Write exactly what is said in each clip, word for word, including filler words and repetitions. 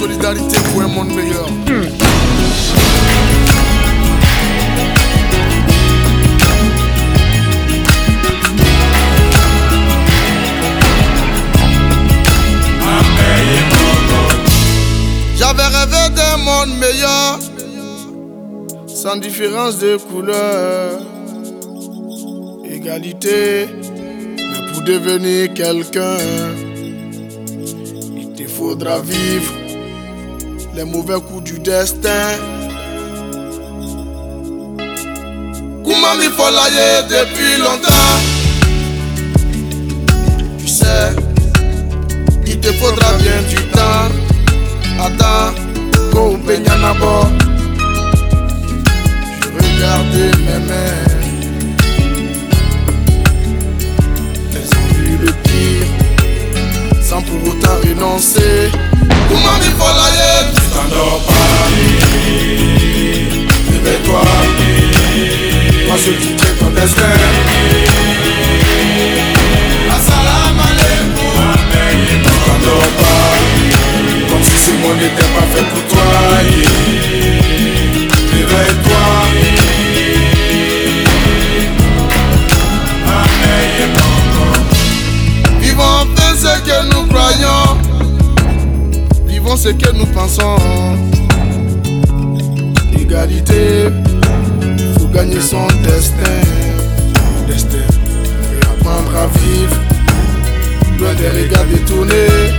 solidarité pour un monde meilleur. J'avais rêvé d'un monde meilleur, sans différence de couleur, égalité, mais pour devenir quelqu'un, il te faudra vivre les mauvais coups du destin. Comment il faut l'ailler depuis longtemps? Tu sais, il te faudra bien du temps. Attends, go Benyanabo. Je regardais mes mains, elles ont vu le pire, sans pour autant renoncer. Comment il faut l'aller? Tu t'endors pas, réveille-toi, toi seul tu crées ton destin. Assalam alaikum, tu t'endors pas, comme si ce monde n'était pas fait pour toi. Réveille-toi. Vivons enfin ce que nous croyons, vivons ce que nous pensons. Égalité, il faut gagner son destin. Destin, et apprendre à vivre loin des regards détournés.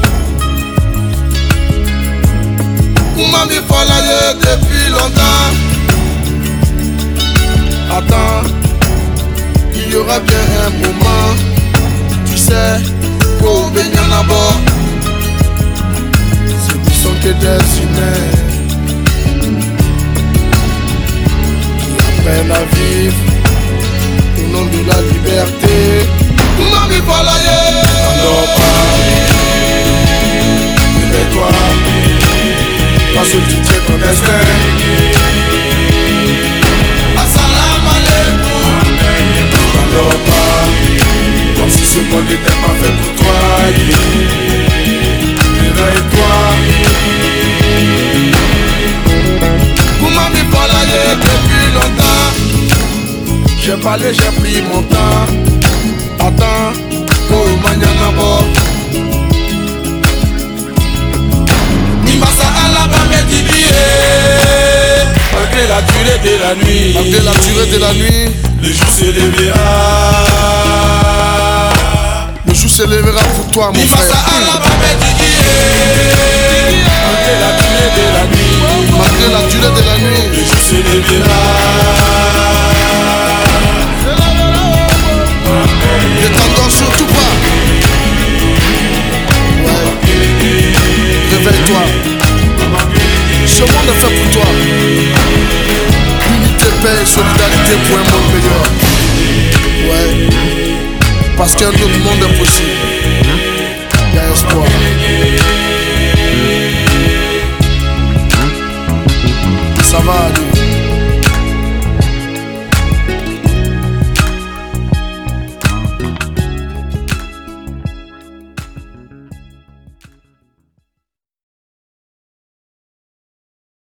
Comment il faut l'aller depuis longtemps? Attends, il y aura bien un moment. Tu sais, pour venir là-bas, ce ne sont que des humains qui apprennent à vivre au nom de la liberté. Comment il faut l'aller? N'endors pas, réveille-toi. Toi seul tu crées ton destin. Assalam alaikum. T'endors pas, comme si ce monde n'était pas fait pour toi. Réveille-toi. Comment il faut l'aller depuis longtemps? J'ai parlé, j'ai pris mon temps. Attends, oh Manyanabo. Malgré la durée de la nuit, malgré la durée de la nuit, le jour se lèvera. Le jour se lèvera pour toi, mon frère. Malgré la durée de la nuit, malgré la durée de la nuit, le jour se lèvera. Ne t'endors surtout pas. Ouais. Réveille-toi. Ce monde est fait pour toi. Unité, paix et solidarité pour un monde meilleur. Ouais. Parce qu'un autre monde est possible.